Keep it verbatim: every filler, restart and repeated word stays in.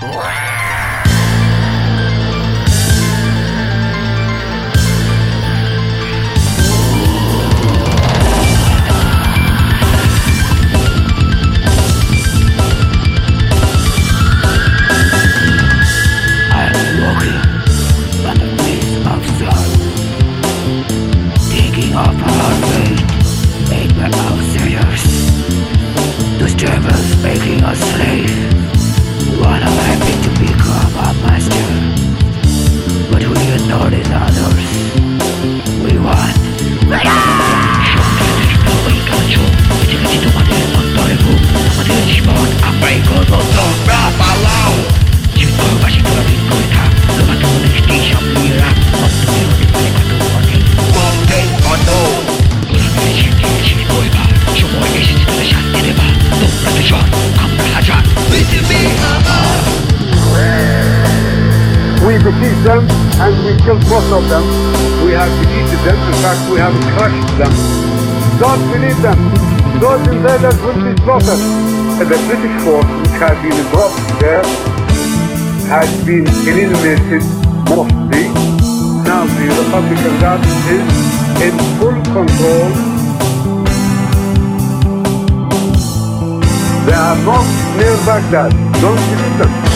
Making us slave. One of happy to become our master, but we ignored the others. We won. Show control. Identity manter mantarego. Manter sport apago no dobra palau. Jito bashi to the goita. No matter the station mira. Not to be on the paper to money. One day or no. She she goiba. Show more is to the shot deliver. Don't let the shot. We defeat them and we killed most of them. We have defeated them, in fact we have crushed them. Don't believe them. Those invaders will be slaughtered. The British force which had been dropped there has been eliminated mostly. Now the Republican Guard is in full control. They are not near Baghdad. Don't believe them.